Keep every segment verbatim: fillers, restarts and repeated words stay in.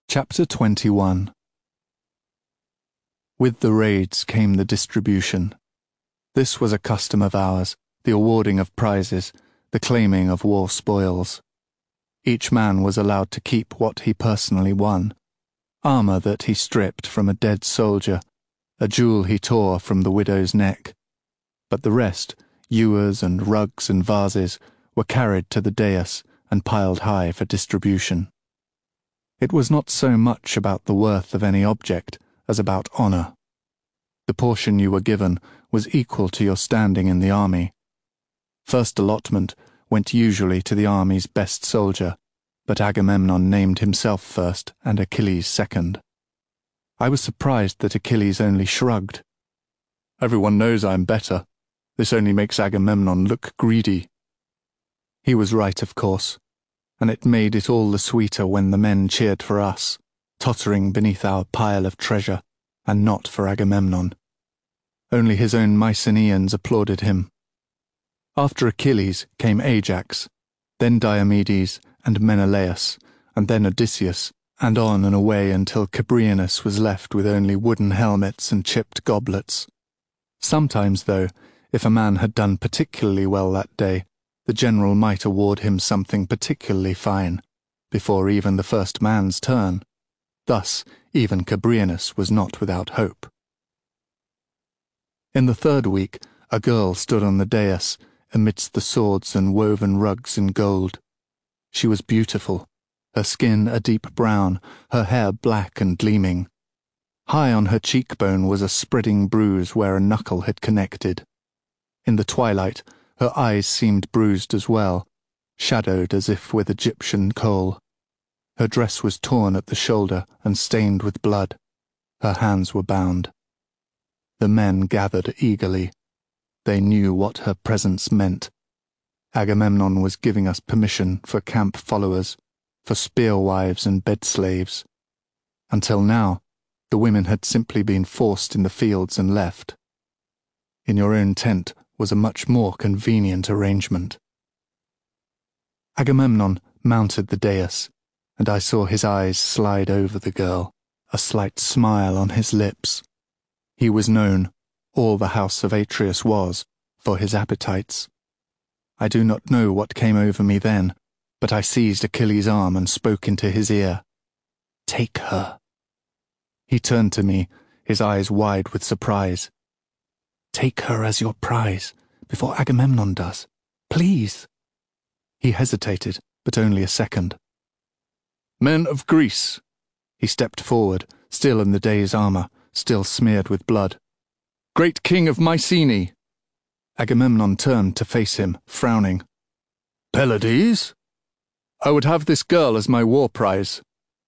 Chapter twenty-one. With the raids came the distribution. This was a custom of ours, the awarding of prizes, the claiming of war spoils. Each man was allowed to keep what he personally won: armour that he stripped from a dead soldier, a jewel he tore from the widow's neck. But the rest, ewers and rugs and vases, were carried to the dais and piled high for distribution. It was not so much about the worth of any object as about honour. The portion you were given was equal to your standing in the army. First allotment went usually to the army's best soldier, but Agamemnon named himself first and Achilles second. I was surprised that Achilles only shrugged. "Everyone knows I'm better. This only makes Agamemnon look greedy." He was right, of course, and it made it all the sweeter when the men cheered for us, tottering beneath our pile of treasure, and not for Agamemnon. Only his own Mycenaeans applauded him. After Achilles came Ajax, then Diomedes and Menelaus, and then Odysseus, and on and away until Cebriones was left with only wooden helmets and chipped goblets. Sometimes, though, if a man had done particularly well that day, the general might award him something particularly fine, before even the first man's turn. Thus, even Cebriones was not without hope. In the third week, a girl stood on the dais, amidst the swords and woven rugs in gold. She was beautiful, her skin a deep brown, her hair black and gleaming. High on her cheekbone was a spreading bruise where a knuckle had connected. In the twilight, her eyes seemed bruised as well, shadowed as if with Egyptian kohl. Her dress was torn at the shoulder and stained with blood. Her hands were bound. The men gathered eagerly. They knew what her presence meant. Agamemnon was giving us permission for camp followers, for spear wives and bed slaves. Until now, the women had simply been forced in the fields and left. In your own tent was a much more convenient arrangement. Agamemnon mounted the dais, and I saw his eyes slide over the girl, a slight smile on his lips. He was known, all the house of Atreus was, for his appetites. I do not know what came over me then, but I seized Achilles' arm and spoke into his ear. "Take her." He turned to me, his eyes wide with surprise. "Take her as your prize, before Agamemnon does. Please." He hesitated, but only a second. "Men of Greece." He stepped forward, still in the day's armour, still smeared with blood. "Great king of Mycenae." Agamemnon turned to face him, frowning. "Pylades? I would have this girl as my war prize."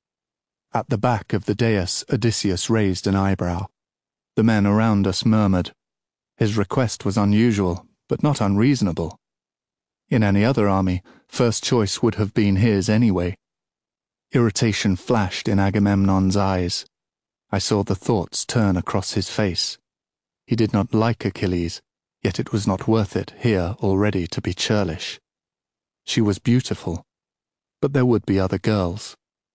At the back of the dais, Odysseus raised an eyebrow. The men around us murmured. His request was unusual, but not unreasonable. In any other army, first choice would have been his anyway. Irritation flashed in Agamemnon's eyes. I saw the thoughts turn across his face. He did not like Achilles, yet it was not worth it here already to be churlish. She was beautiful, but there would be other girls.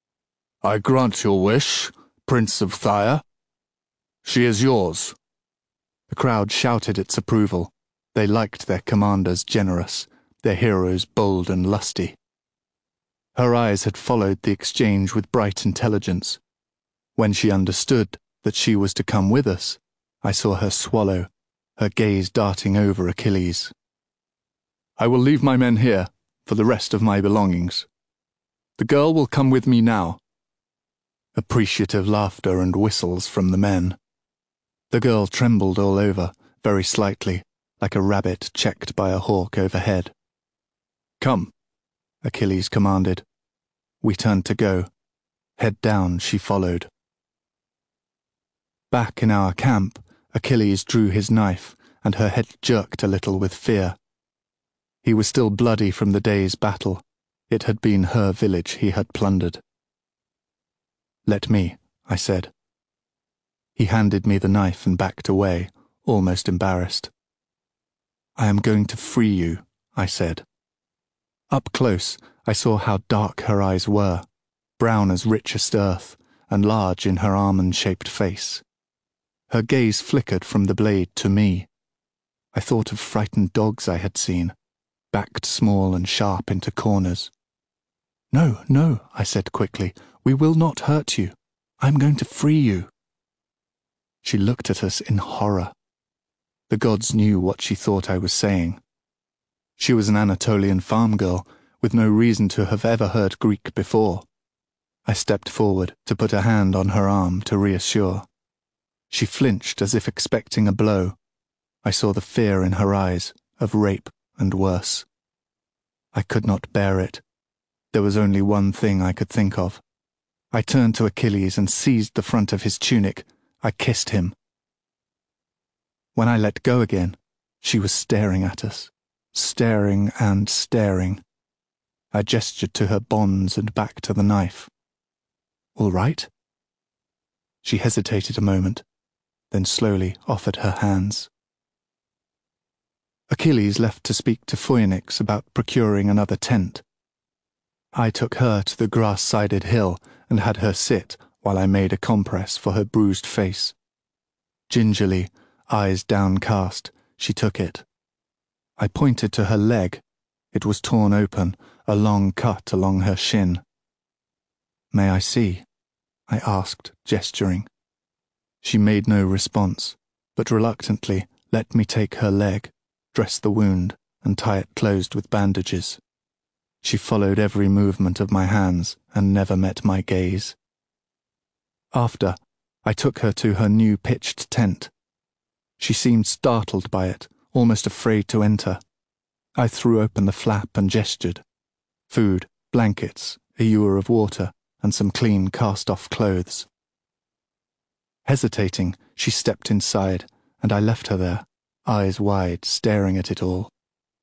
"I grant your wish, Prince of Tyre. She is yours." The crowd shouted its approval. They liked their commanders generous, their heroes bold and lusty. Her eyes had followed the exchange with bright intelligence. When she understood that she was to come with us, I saw her swallow, her gaze darting over Achilles. "I will leave my men here, for the rest of my belongings. The girl will come with me now." Appreciative laughter and whistles from the men. The girl trembled all over, very slightly, like a rabbit checked by a hawk overhead. "Come," Achilles commanded. We turned to go. Head down, she followed. Back in our camp, Achilles drew his knife, and her head jerked a little with fear. He was still bloody from the day's battle. It had been her village he had plundered. "Let me," I said. He handed me the knife and backed away, almost embarrassed. "I am going to free you," I said. Up close, I saw how dark her eyes were, brown as richest earth, and large in her almond-shaped face. Her gaze flickered from the blade to me. I thought of frightened dogs I had seen, backed small and sharp into corners. "No, no," I said quickly, "we will not hurt you. I'm going to free you." She looked at us in horror. The gods knew what she thought I was saying. She was an Anatolian farm girl, with no reason to have ever heard Greek before. I stepped forward to put a hand on her arm to reassure. She flinched as if expecting a blow. I saw the fear in her eyes, of rape and worse. I could not bear it. There was only one thing I could think of. I turned to Achilles and seized the front of his tunic. I kissed him. When I let go again, she was staring at us, staring and staring. I gestured to her bonds and back to the knife. "All right?" She hesitated a moment, then slowly offered her hands. Achilles left to speak to Phoenix about procuring another tent. I took her to the grass-sided hill and had her sit while I made a compress for her bruised face. Gingerly, eyes downcast, she took it. I pointed to her leg. It was torn open, a long cut along her shin. "May I see?" I asked, gesturing. She made no response, but reluctantly let me take her leg, dress the wound, and tie it closed with bandages. She followed every movement of my hands and never met my gaze. After, I took her to her new pitched tent. She seemed startled by it, almost afraid to enter. I threw open the flap and gestured. Food, blankets, a ewer of water, and some clean cast-off clothes. Hesitating, she stepped inside, and I left her there, eyes wide, staring at it all.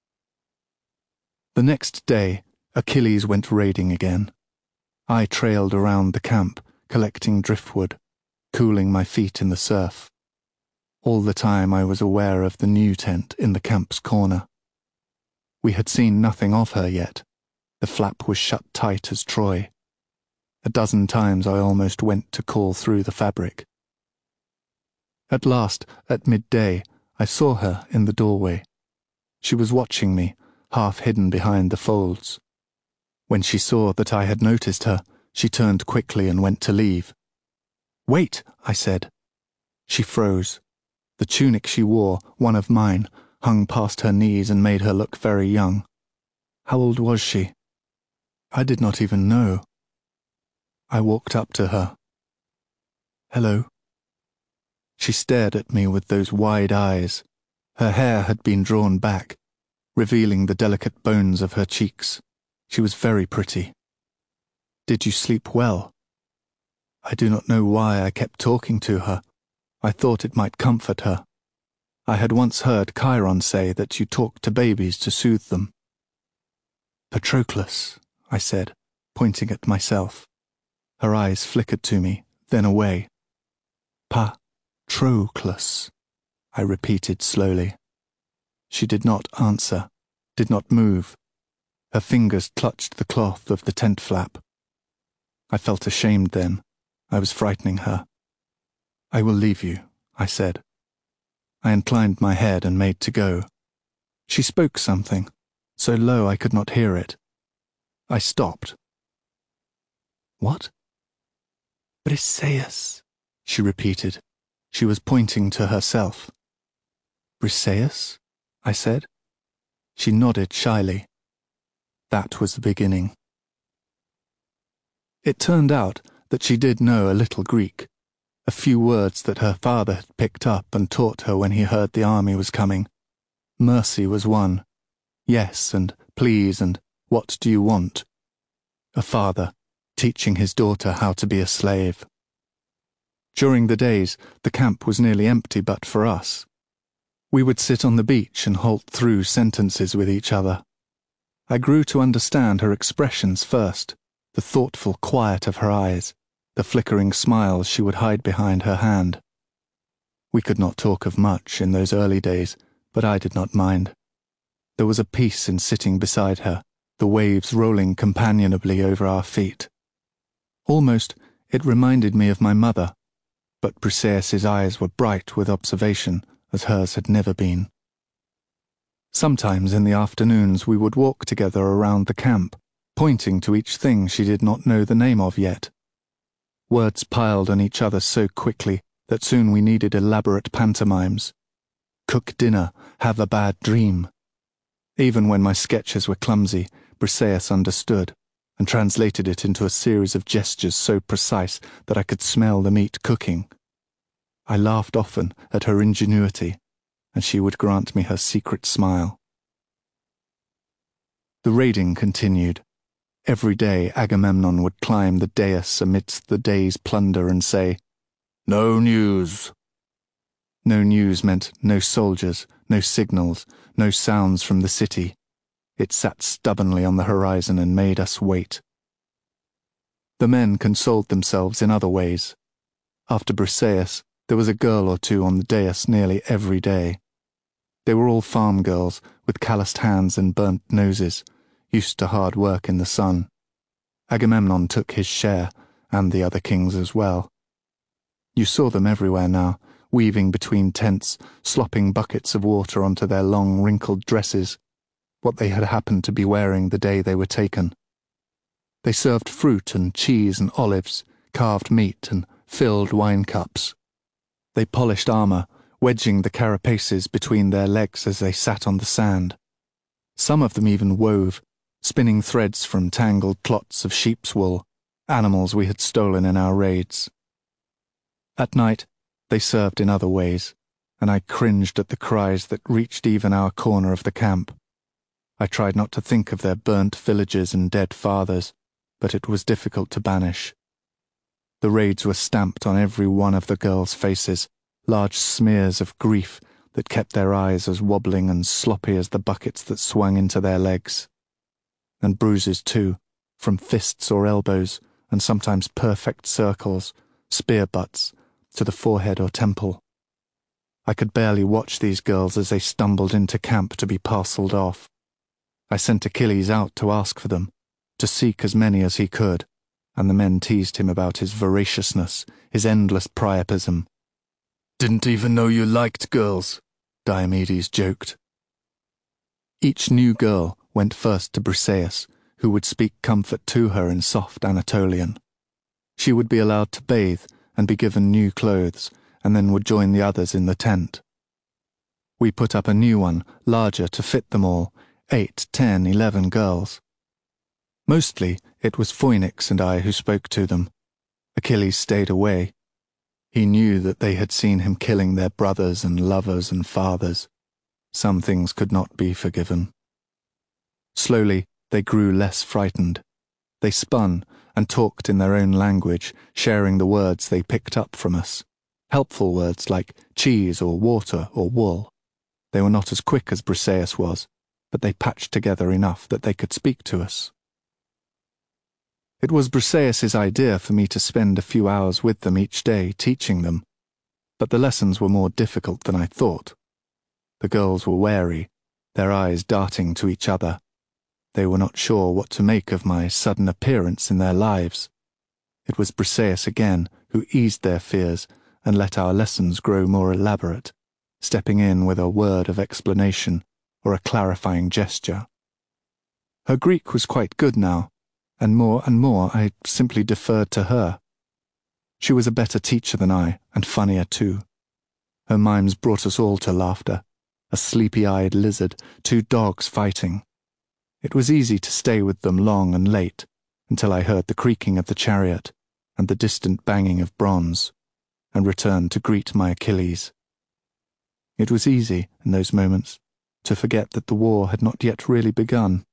The next day, Achilles went raiding again. I trailed around the camp, collecting driftwood, cooling my feet in the surf. All the time I was aware of the new tent in the camp's corner. We had seen nothing of her yet. The flap was shut tight as Troy. A dozen times I almost went to call through the fabric. At last, at midday, I saw her in the doorway. She was watching me, half hidden behind the folds. When she saw that I had noticed her, she turned quickly and went to leave. "Wait," I said. She froze. The tunic she wore, one of mine, hung past her knees and made her look very young. How old was she? I did not even know. I walked up to her. "Hello." She stared at me with those wide eyes. Her hair had been drawn back, revealing the delicate bones of her cheeks. She was very pretty. "Did you sleep well?" I do not know why I kept talking to her. I thought it might comfort her. I had once heard Chiron say that you talk to babies to soothe them. "Patroclus," I said, pointing at myself. Her eyes flickered to me, then away. "Pa-troclus," I repeated slowly. She did not answer, did not move. Her fingers clutched the cloth of the tent flap. I felt ashamed then. I was frightening her. "I will leave you," I said. I inclined my head and made to go. She spoke something, so low I could not hear it. I stopped. "What?" "Briseis," she repeated. She was pointing to herself. "Briseis?" I said. She nodded shyly. That was the beginning. It turned out that she did know a little Greek, a few words that her father had picked up and taught her when he heard the army was coming. Mercy was one. Yes, and please, and what do you want? A father teaching his daughter how to be a slave. During the days, the camp was nearly empty but for us. We would sit on the beach and halt through sentences with each other. I grew to understand her expressions first, the thoughtful quiet of her eyes, the flickering smiles she would hide behind her hand. We could not talk of much in those early days, but I did not mind. There was a peace in sitting beside her, the waves rolling companionably over our feet. Almost, it reminded me of my mother, but Briseis's eyes were bright with observation, as hers had never been. Sometimes in the afternoons we would walk together around the camp, pointing to each thing she did not know the name of yet. Words piled on each other so quickly that soon we needed elaborate pantomimes. Cook dinner, have a bad dream. Even when my sketches were clumsy, Briseis understood, and translated it into a series of gestures so precise that I could smell the meat cooking. I laughed often at her ingenuity, and she would grant me her secret smile. The raiding continued. Every day Agamemnon would climb the dais amidst the day's plunder and say, "No news." No news meant no soldiers, no signals, no sounds from the city. It sat stubbornly on the horizon and made us wait. The men consoled themselves in other ways. After Briseis, there was a girl or two on the dais nearly every day. They were all farm girls, with calloused hands and burnt noses, used to hard work in the sun. Agamemnon took his share, and the other kings as well. You saw them everywhere now, weaving between tents, slopping buckets of water onto their long, wrinkled dresses, what they had happened to be wearing the day they were taken. They served fruit and cheese and olives, carved meat and filled wine cups. They polished armor, wedging the carapaces between their legs as they sat on the sand. Some of them even wove, spinning threads from tangled clots of sheep's wool, animals we had stolen in our raids. At night, they served in other ways, and I cringed at the cries that reached even our corner of the camp. I tried not to think of their burnt villages and dead fathers, but it was difficult to banish. The raids were stamped on every one of the girls' faces, large smears of grief that kept their eyes as wobbling and sloppy as the buckets that swung into their legs. And bruises too, from fists or elbows, and sometimes perfect circles, spear butts, to the forehead or temple. I could barely watch these girls as they stumbled into camp to be parcelled off. I sent Achilles out to ask for them, to seek as many as he could, and the men teased him about his voraciousness, his endless priapism. "Didn't even know you liked girls," Diomedes joked. Each new girl went first to Briseis, who would speak comfort to her in soft Anatolian. She would be allowed to bathe and be given new clothes, and then would join the others in the tent. We put up a new one, larger to fit them all, eight, ten, eleven girls. Mostly it was Phoenix and I who spoke to them. Achilles stayed away. He knew that they had seen him killing their brothers and lovers and fathers. Some things could not be forgiven. Slowly they grew less frightened. They spun and talked in their own language, sharing the words they picked up from us. Helpful words like cheese or water or wool. They were not as quick as Briseis was, but they patched together enough that they could speak to us. It was Briseis's idea for me to spend a few hours with them each day teaching them, but the lessons were more difficult than I thought. The girls were wary, their eyes darting to each other. They were not sure what to make of my sudden appearance in their lives. It was Briseis again who eased their fears and let our lessons grow more elaborate, stepping in with a word of explanation or a clarifying gesture. Her Greek was quite good now, and more and more I simply deferred to her. She was a better teacher than I, and funnier too. Her mimes brought us all to laughter, a sleepy-eyed lizard, two dogs fighting. It was easy to stay with them long and late, until I heard the creaking of the chariot and the distant banging of bronze, and returned to greet my Achilles. It was easy, in those moments, to forget that the war had not yet really begun.